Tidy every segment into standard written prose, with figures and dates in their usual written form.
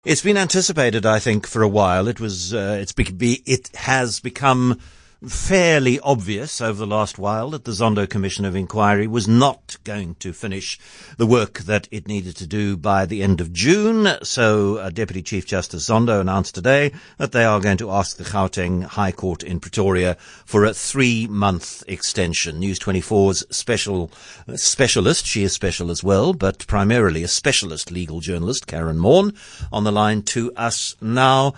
It's been anticipated, I think, for a while. It has become fairly obvious over the last while that the Zondo Commission of Inquiry was not going to finish the work that it needed to do by the end of June. So Deputy Chief Justice Zondo announced today that they are going to ask the Gauteng High Court in Pretoria for a 3-month extension. News 24's specialist, she is special as well, but primarily a specialist legal journalist, Karen Maughan, on the line to us now.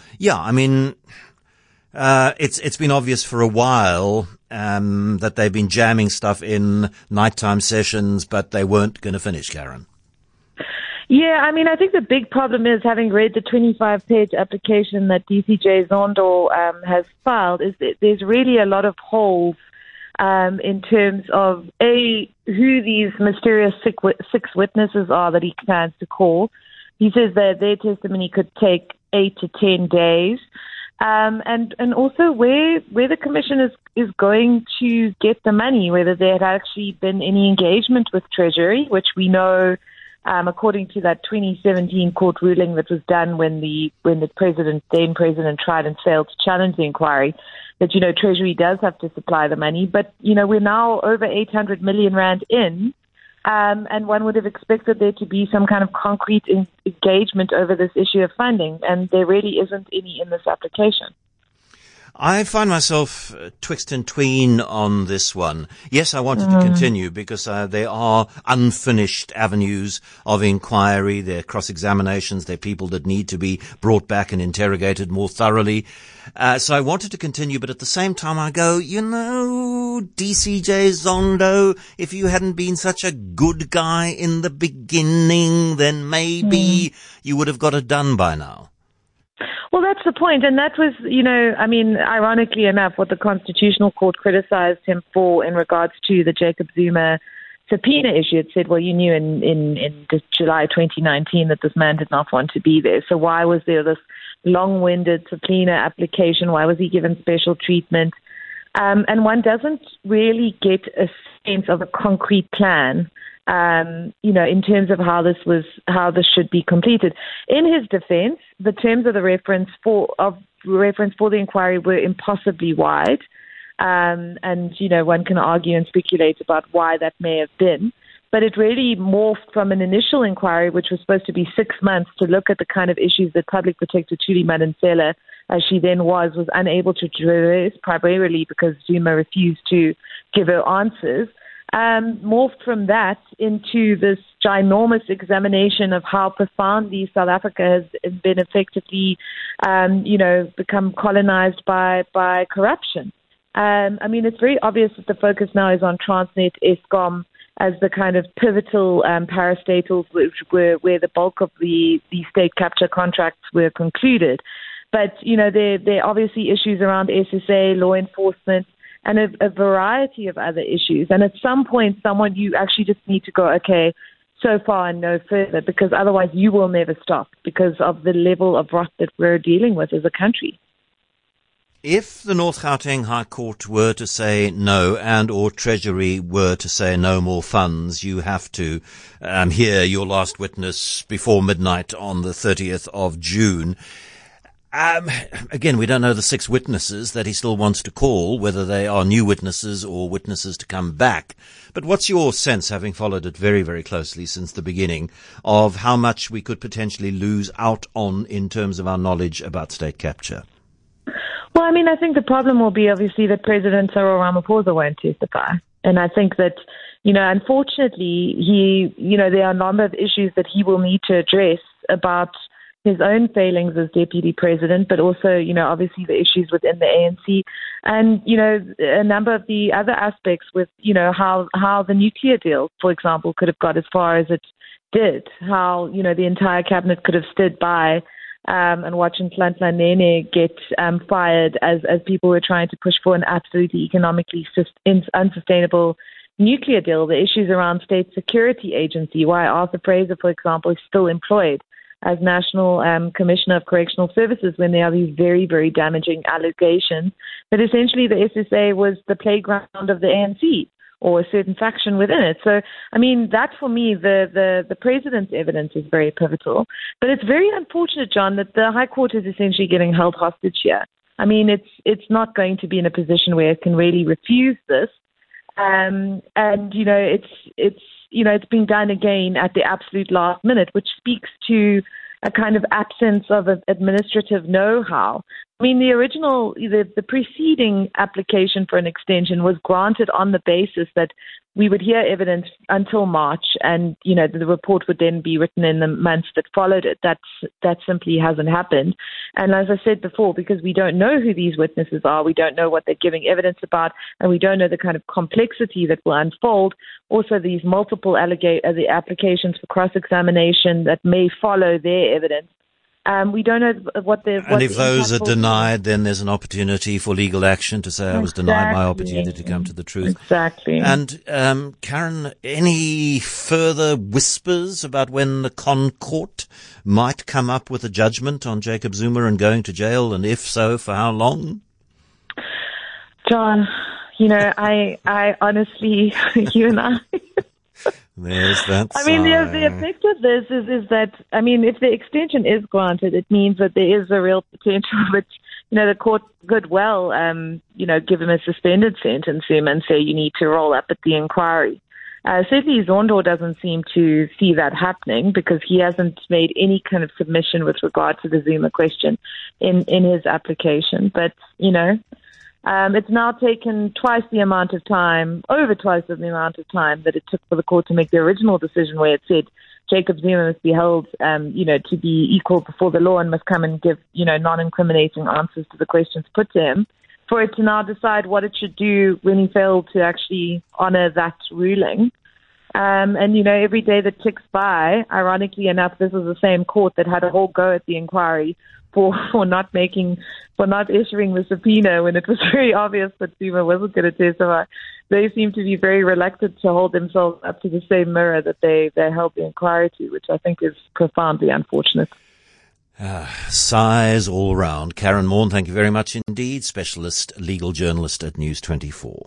It's been obvious for a while that they've been jamming stuff in nighttime sessions, but they weren't going to finish, Karen. Yeah, I think the big problem is, having read the 25-page application that DCJ Zondo has filed, is that there's really a lot of holes in terms of, who these mysterious six witnesses are that he plans to call. He says that their testimony could take 8 to 10 days. And also where the commission is going to get the money, whether there had actually been any engagement with Treasury, which we know, according to that 2017 court ruling that was done when the then president tried and failed to challenge the inquiry, that, Treasury does have to supply the money. But, we're now over 800 million rand in. And one would have expected there to be some kind of concrete engagement over this issue of funding, and there really isn't any in this application. I find myself twixt and tween on this one. Yes, I wanted to continue because there are unfinished avenues of inquiry. There are cross-examinations. There are people that need to be brought back and interrogated more thoroughly. So I wanted to continue, but at the same time I go, DCJ Zondo, if you hadn't been such a good guy in the beginning, then maybe you would have got it done by now. Well, that's the point. And that was, ironically enough, what the Constitutional Court criticized him for in regards to the Jacob Zuma subpoena issue. It said, well, you knew in July 2019 that this man did not want to be there. So why was there this long-winded subpoena application? Why was he given special treatment? And one doesn't really get a sense of a concrete plan, in terms of how this should be completed. In his defense, the terms of the reference for the inquiry were impossibly wide. And one can argue and speculate about why that may have been. But it really morphed from an initial inquiry, which was supposed to be 6 months, to look at the kind of issues that Public Protector Thuli Madonsela, as she then was unable to address, primarily because Zuma refused to give her answers. Morphed from that into this ginormous examination of how profoundly South Africa has been effectively, become colonized by corruption. It's very obvious that the focus now is on Transnet, Eskom, as the kind of pivotal parastatals where the bulk of the state capture contracts were concluded. But, there are obviously issues around SSA, law enforcement, and a variety of other issues. And at some point, you actually just need to go, okay, so far and no further, because otherwise you will never stop because of the level of rot that we're dealing with as a country. If the North Gauteng High Court were to say no, and or Treasury were to say no more funds, you have to hear your last witness before midnight on the 30th of June. Again, we don't know the 6 witnesses that he still wants to call, whether they are new witnesses or witnesses to come back. But what's your sense, having followed it very, very closely since the beginning, of how much we could potentially lose out on in terms of our knowledge about state capture? Well, I think the problem will be obviously that President Cyril Ramaphosa won't testify. And I think that, unfortunately, there are a number of issues that he will need to address about his own failings as deputy president, but also, obviously the issues within the ANC and, a number of the other aspects with, how the nuclear deal, for example, could have got as far as it did, how, the entire cabinet could have stood by and watching Nhlanhla Nene get fired as people were trying to push for an absolutely economically unsustainable nuclear deal. The issues around State Security Agency, why Arthur Fraser, for example, is still employed as National Commissioner of Correctional Services when there are these very, very damaging allegations that essentially the SSA was the playground of the ANC, or a certain faction within it. So, I mean, that for me, the president's evidence is very pivotal. But it's very unfortunate, John, that the High Court is essentially getting held hostage here. I mean, it's not going to be in a position where it can really refuse this. And, it's being done again at the absolute last minute, which speaks to a kind of absence of administrative know-how. I mean, the preceding application for an extension was granted on the basis that we would hear evidence until March, and the report would then be written in the months that followed it. That simply hasn't happened. And as I said before, because we don't know who these witnesses are, we don't know what they're giving evidence about, and we don't know the kind of complexity that will unfold. Also, these multiple the applications for cross-examination that may follow their evidence. We don't know what the... And if those are denied, then there's an opportunity for legal action to say I was denied my opportunity to come to the truth. Exactly. And Karen, any further whispers about when the Court might come up with a judgment on Jacob Zuma and going to jail, and if so, for how long? John, I honestly, you and I... There's that I mean, the effect of this is that, I mean, if the extension is granted, it means that there is a real potential which, the court could well, give him a suspended sentence and say you need to roll up at the inquiry. Certainly Zondo doesn't seem to see that happening because he hasn't made any kind of submission with regard to the Zuma question in his application. But, it's now taken over twice the amount of time that it took for the court to make the original decision where it said Jacob Zuma must be held, to be equal before the law and must come and give, non-incriminating answers to the questions put to him, for it to now decide what it should do when he failed to actually honor that ruling. Every day that ticks by, ironically enough, this is the same court that had a whole go at the inquiry for not issuing the subpoena when it was very obvious that Zuma wasn't going to testify. They seem to be very reluctant to hold themselves up to the same mirror that they held the inquiry to, which I think is profoundly unfortunate. Sighs all round. Karen Maughan, thank you very much indeed. Specialist legal journalist at News 24.